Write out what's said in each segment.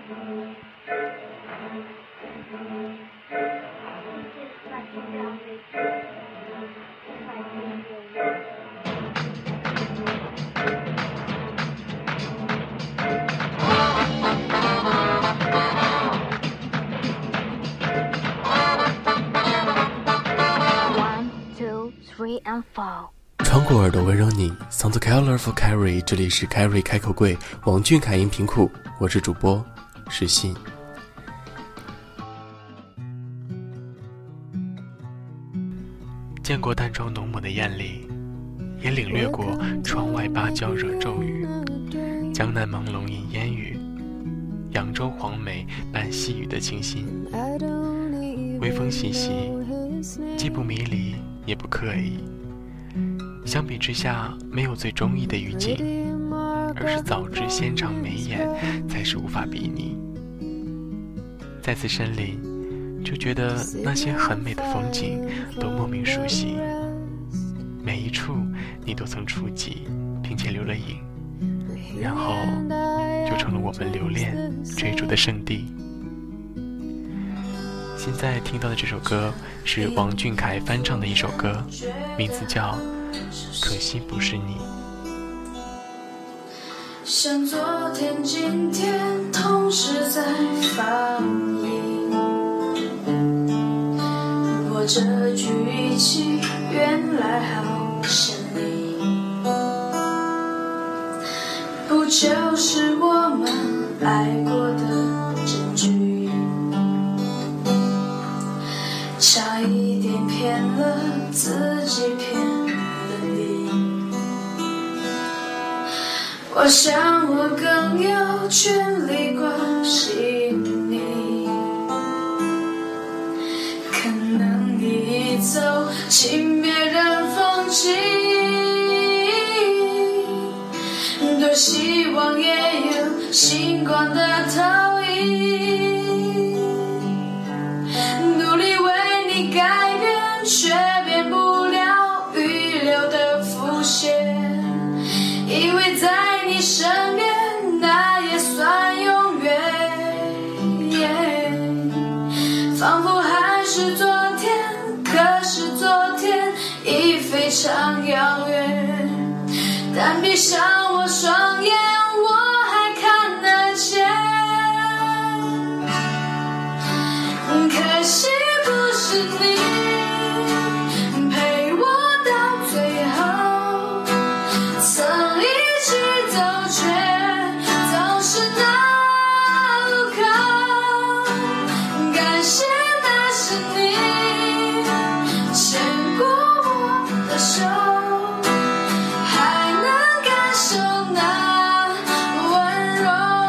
穿过耳朵温柔你 Sounds colorful Carry， 这里是 Carry 开口柜王俊凯音频库，我是主播石信。见过淡妆浓抹的艳丽，也领略过窗外芭蕉惹骤雨，江南朦胧引烟雨，扬州黄梅伴细雨的清新。微风习习，既不迷离也不刻意，相比之下没有最中意的雨景，而是早知纤长眉眼才是无法比拟。再次身临，就觉得那些很美的风景都莫名熟悉，每一处你都曾触及并且留了影，然后就成了我们留恋追逐的圣地。现在听到的这首歌是王俊凯翻唱的一首歌，名字叫《可惜不是你》。 像昨天今天同时在放映，我这句语气原来好生硬，不就是我们爱过的证据，差一点骗了自己骗了你。我想我更有权利关心你，可能你一走请别人放弃，多希望也有星光的投影，努力为你改变，却变不了预留的伏线，以为在你身边那也算永远，仿佛还是昨天，可是昨天已非常遥远，但闭上我双眼我还看得见，可惜不是你陪我到最后，曾一起走却总是那路口，感谢那是你牵过我的手，还能感受那温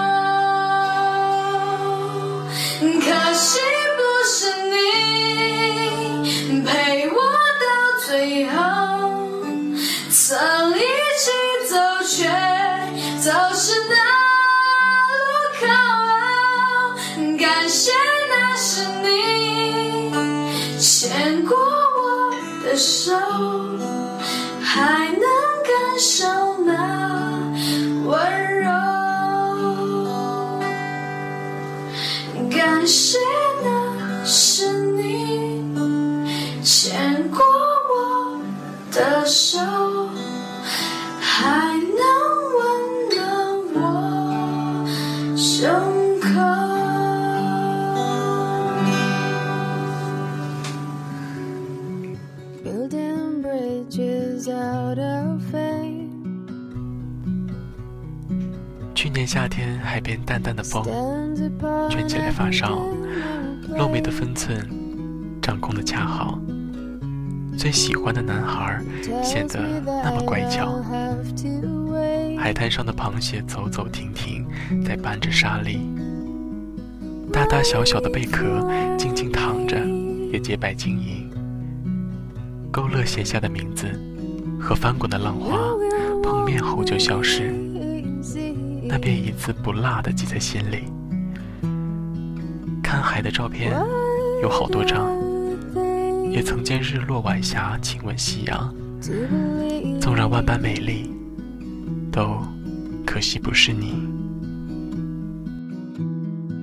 柔，可惜不是你陪我到最后，曾一起走却走失那路口，感谢那是你牵过我的手，还能感受那温柔，感谢那是你牵过我的手，还能温暖我胸口。Building bridges out of fame， 去年夏天海边淡淡的风卷起来发梢，露眉的分寸掌控的恰好，最喜欢的男孩显得那么乖巧，海滩上的螃蟹走走停停在搬着沙粒，大大小小的贝壳静静躺着也洁白晶莹，勾勒写下的名字和翻滚的浪花碰面后就消失，那便一字不落地记在心里。看海的照片有好多张，也曾见日落晚霞亲吻夕阳，纵然万般美丽，都可惜不是你。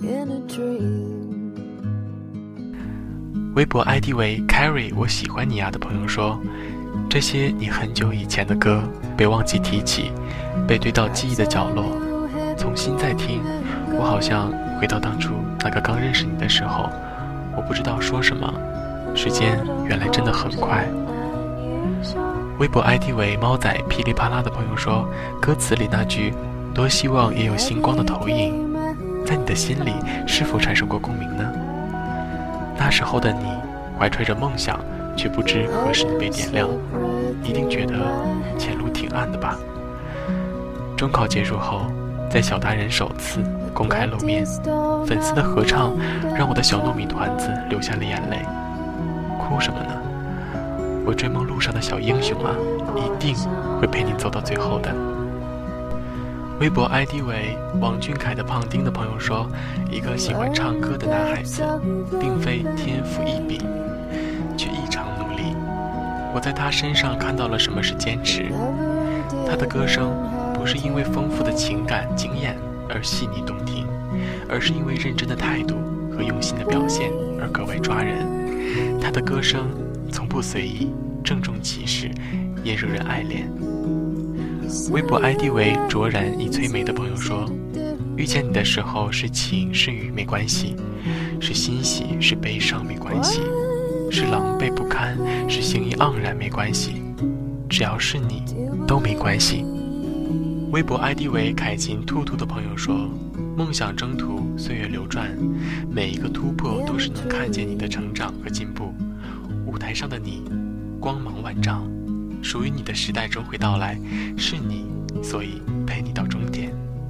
微博 ID 为 Carrie 我喜欢你啊的朋友说，这些你很久以前的歌被忘记提起，被堆到记忆的角落，重新再听，我好像回到当初那个刚认识你的时候，我不知道说什么，时间原来真的很快。微博 ID 为猫仔噼里啪啦的朋友说，歌词里那句多希望也有星光的投影，在你的心里是否产生过共鸣呢？那时候的你怀揣着梦想，却不知何时能被点亮，一定觉得前路挺暗的吧。中考结束后，在小达人首次公开露面，粉丝的合唱让我的小糯米团子流下了眼泪。哭什么呢？我追梦路上的小英雄啊，一定会陪你走到最后的。微博 ID 为王俊凯的胖丁的朋友说，一个喜欢唱歌的男孩子并非天赋异禀，却异常努力。我在他身上看到了什么是坚持。他的歌声不是因为丰富的情感经验而细腻动听，而是因为认真的态度和用心的表现而格外抓人。他的歌声从不随意，郑重其事，也惹人爱恋。微博 ID 为卓然一催眉的朋友说，遇见你的时候是晴是雨没关系，是欣喜是悲伤没关系，是狼狈不堪是兴意盎然没关系，只要是你都没关系。微博 ID 为凯琴兔兔的朋友说，梦想征途岁月流转，每一个突破都是能看见你的成长和进步。舞台上的你光芒万丈，属于你的时代终会到来，是你，所以陪你到终点。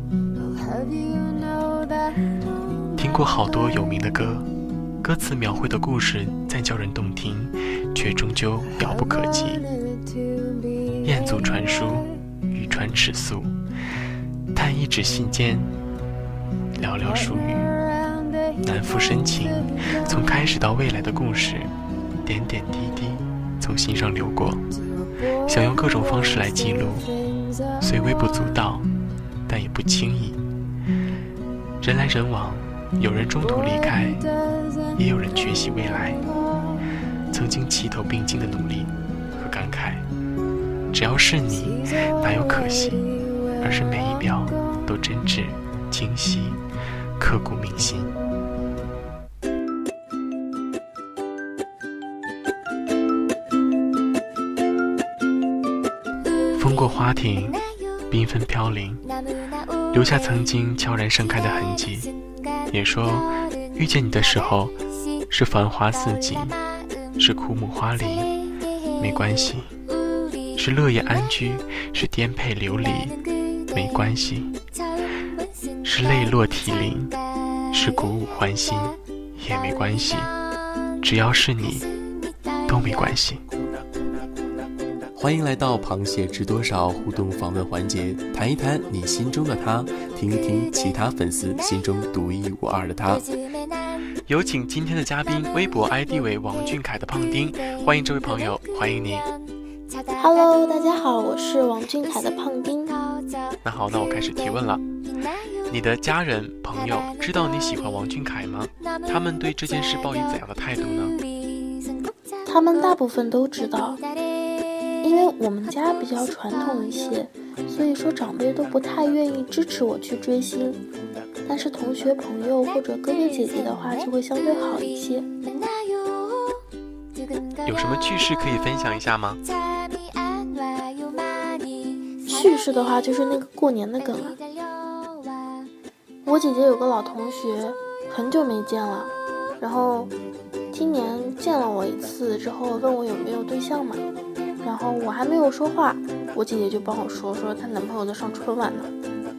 听过好多有名的歌，歌词描绘的故事再叫人动听，却终究遥不可及。雁足传书，语传尺素，叹一纸信笺，寥寥数语，难负深情，从开始到未来的故事，点点滴滴从心上流过，想用各种方式来记录，虽微不足道，但也不轻易。人来人往，有人中途离开，也有人缺席未来。曾经齐头并进的努力和感慨，只要是你，哪有可惜，而是每一秒都真挚清晰，刻骨铭心。风过花亭，缤纷飘零，留下曾经悄然盛开的痕迹。也说遇见你的时候是繁花似锦，是枯木花林，没关系，是乐业安居，是颠沛流离，没关系，是泪落涕零，是鼓舞欢欣，也没关系，只要是你都没关系。 欢迎来到螃蟹知多少互动访问环节，谈一谈你心中的他，听一听其他粉丝心中独一无二的他。 有请今天的嘉宾，微博 ID 为王俊凯的胖丁，欢迎这位朋友，欢迎你。 Hello， 大家好，我是王俊凯的胖丁。 那好，那我开始提问了。你的家人朋友知道你喜欢王俊凯吗？他们对这件事抱以怎样的态度呢？ 他们大部分都知道，因为我们家比较传统一些，所以说长辈都不太愿意支持我去追星，但是同学朋友或者哥哥姐姐的话就会相对好一些。 有什么趣事可以分享一下吗？ 趣事的话就是那个过年的梗啊。我姐姐有个老同学很久没见了，然后今年见了我一次之后问我有没有对象嘛，然后我还没有说话，我姐姐就帮我说她男朋友在上春晚呢。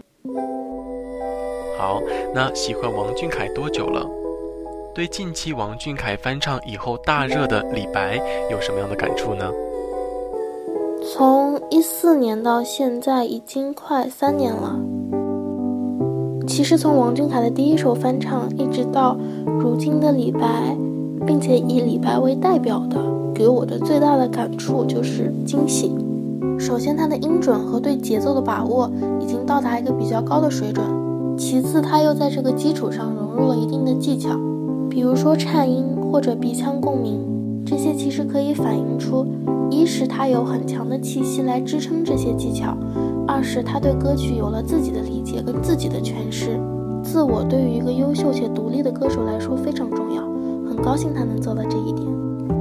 好，那喜欢王俊凯多久了？对近期王俊凯翻唱以后大热的李白有什么样的感触呢？ 从14年到现在已经快3年了。其实从王俊凯的第一首翻唱一直到如今的李白，并且以李白为代表的，给我的最大的感触就是惊喜。首先他的音准和对节奏的把握已经到达一个比较高的水准， 其次他又在这个基础上融入了一定的技巧，比如说颤音或者鼻腔共鸣，这些其实可以反映出，一是他有很强的气息来支撑这些技巧，二是他对歌曲有了自己的理解跟自己的诠释。自我对于一个优秀且独立的歌手来说非常重要，很高兴他能做到这一点。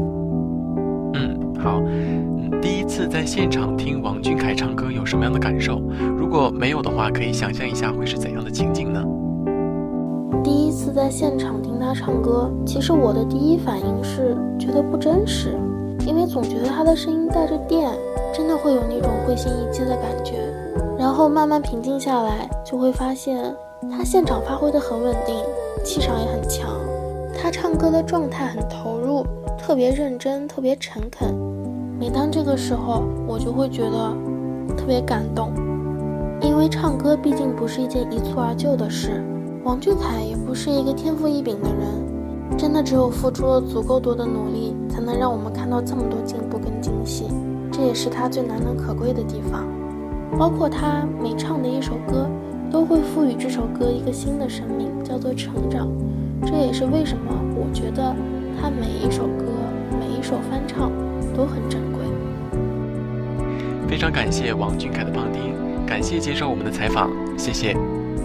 好，第一次在现场听王俊凯唱歌有什么样的感受？如果没有的话，可以想象一下会是怎样的情景呢？ 第一次在现场听他唱歌，其实我的第一反应是觉得不真实，因为总觉得他的声音带着电，真的会有那种会心一击的感觉。然后慢慢平静下来，就会发现他现场发挥得很稳定，气场也很强，他唱歌的状态很投入，特别认真，特别诚恳。每当这个时候，我就会觉得特别感动，因为唱歌毕竟不是一件一蹴而就的事，王俊凯也不是一个天赋异禀的人，真的只有付出了足够多的努力，才能让我们看到这么多进步跟惊喜，这也是他最难能可贵的地方。包括他每唱的一首歌，都会赋予这首歌一个新的生命，叫做成长。这也是为什么我觉得他每一首歌，每一首翻唱都很珍贵。 非常感谢王俊凯的旁听，感谢接受我们的采访，谢谢。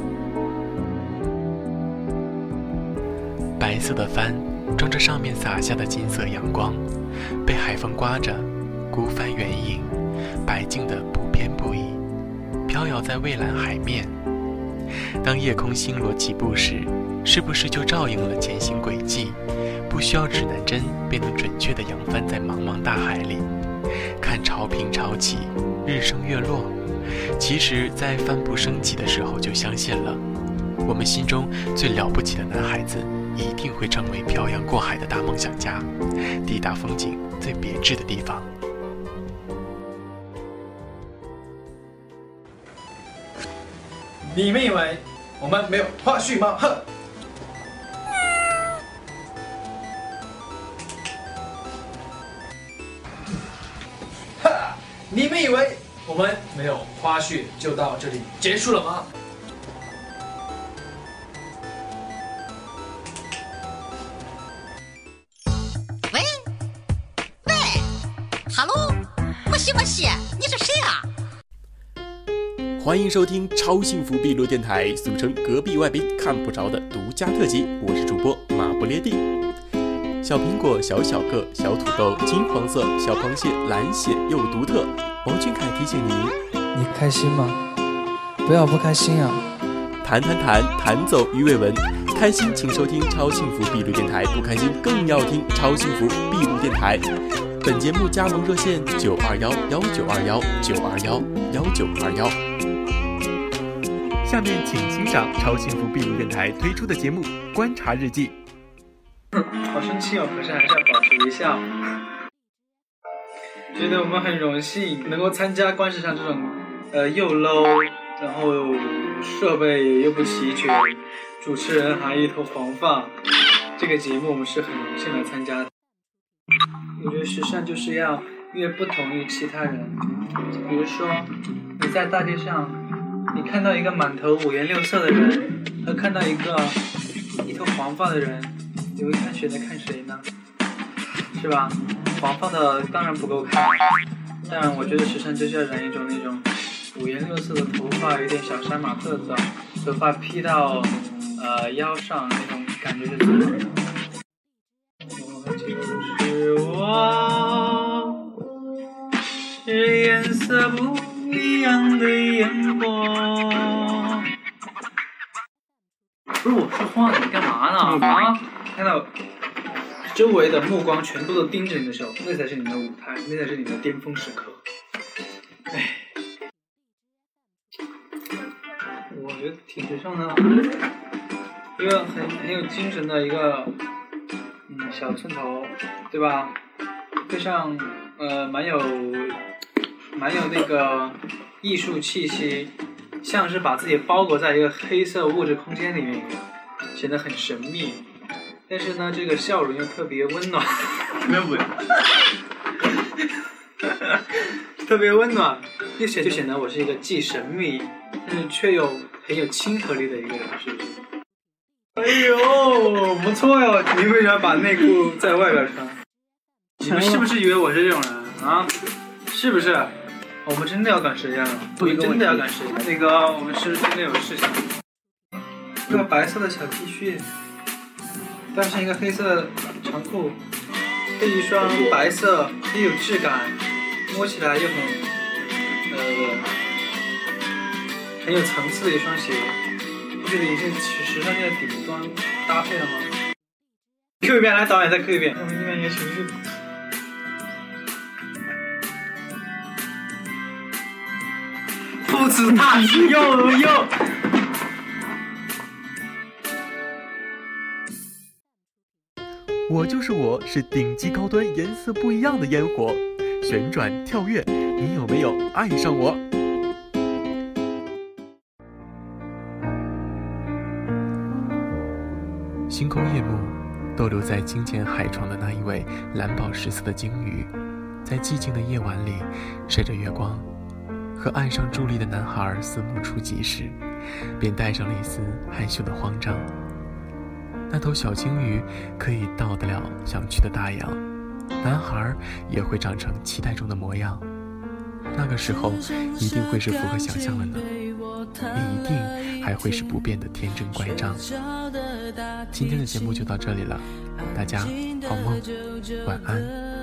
白色的帆装着上面洒下的金色阳光，被海风刮着，孤帆远影，白净的不偏不倚，飘摇在蔚蓝海面。当夜空星罗棋布时，是不是就照应了前行轨迹？不需要指南针便能准确地扬帆在茫茫大海里，看潮平潮起，日升月落。其实在帆不升起的时候就相信了，我们心中最了不起的男孩子一定会成为漂洋过海的大梦想家，抵达风景最别致的地方。 你们以为我们没有花絮吗？哼！哈！你们以为我们没有花絮就到这里结束了吗？ 喂，哈喽，莫西，你是谁啊？ 欢迎收听超幸福闭路电台，俗称隔壁外宾看不着的独家特辑，我是主播马不列蒂。小苹果小小个，小土豆金黄色，小螃蟹蓝血又独特。王俊凯提醒您： 你开心吗？不要不开心啊！ 弹走鱼尾纹，开心请收听超幸福闭路电台，不开心更要听超幸福闭路电台。本节目加盟热线921-1921-921-1921。 下面请欣赏超幸福闭路电台推出的节目《观察日记》。 好生气哦，可是还是要保持微笑。觉得我们很荣幸能够参加观视上这种又 low， 然后设备又不齐全，主持人还一头黄发，这个节目我们是很荣幸来参加的。我觉得时尚就是要越不同于其他人，比如说你在大街上，你看到一个满头五颜六色的人，和看到一个一头黄发的人，你会选择看谁呢？是吧？黄发的当然不够看，但我觉得时尚就是要染一种那种五颜六色的头发，有点小杀马特的头发披到腰上，那种感觉是最好的。我就是我，是颜色不一样的眼光。不是我说话，你干嘛呢？啊！看到周围的目光全部都盯着你的时候，那才是你的舞台，那才是你的巅峰时刻。哎，我觉得挺时尚的，一个很有精神的一个小寸头，对吧？配上蛮有那个艺术气息，像是把自己包裹在一个黑色物质空间里面一样，显得很神秘。但是呢，这个笑容又特别温暖，特别温暖，就显得我是一个既神秘，但是却又很有亲和力的一个人，是不是？哎呦，不错哟！你为啥把内裤在外边穿？你们是不是以为我是这种人啊？是不是？我们真的要赶时间了，我们真的要赶时间。那个，我们是真的有事情。一个白色的小 T 恤，搭上一个黑色的长裤，配一双白色又有质感，摸起来又很有层次的一双鞋。不觉得已经时尚界的顶端搭配了吗 ？Q 一遍，来，导演再 Q 一遍。我们这边一个情绪。父子大喜，哟。 我就是我，是顶级高端颜色不一样的烟火，旋转跳跃，你有没有爱上我？星空夜幕，逗留在金钱海床的那一位蓝宝石色的鲸鱼，在寂静的夜晚里吹着月光，和岸上伫立的男孩四目触及时，便带上了一丝害羞的慌张。那头小鲸鱼可以到得了想去的大洋，男孩也会长成期待中的模样。那个时候一定会是符合想象的呢，也一定还会是不变的天真乖张。今天的节目就到这里了，大家好梦，晚安。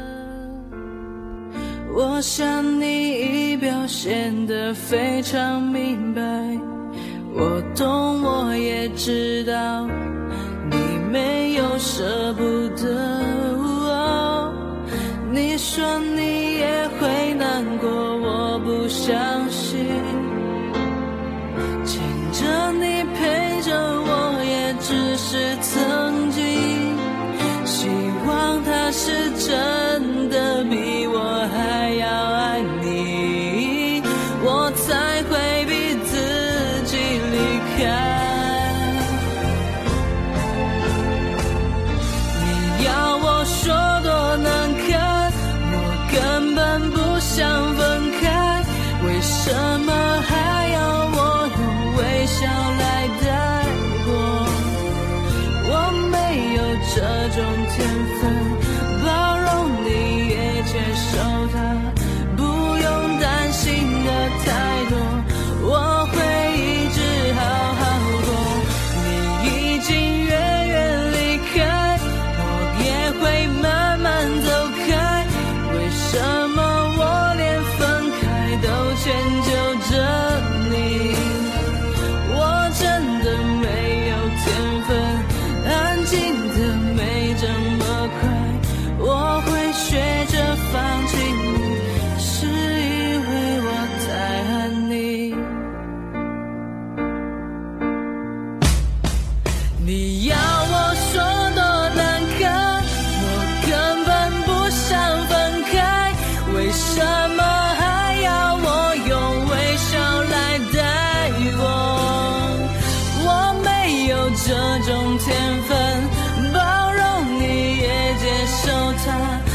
我想你已表现得非常明白，我懂，我也知道你没有舍不得。你说你也会难过，我不相信，牵着你陪着我也只是曾经，希望他是真的比我还要爱你，我才会逼自己离开。你要我说多难看，我根本不想分开，为什么还要我用微笑来带过？我没有这种天分，包容你也接受它，不用担心的太多，我会一直好好过。你已经远远离开，我也会慢慢走开，为什么我连分开都迁就着你？我真的没有天分，安静的没这么快，我会学着放弃你，是因为我太爱你。你要我说多难看，我根本不想分开，为什么还要我用微笑来带过？我没有这种天分，包容你也接受它，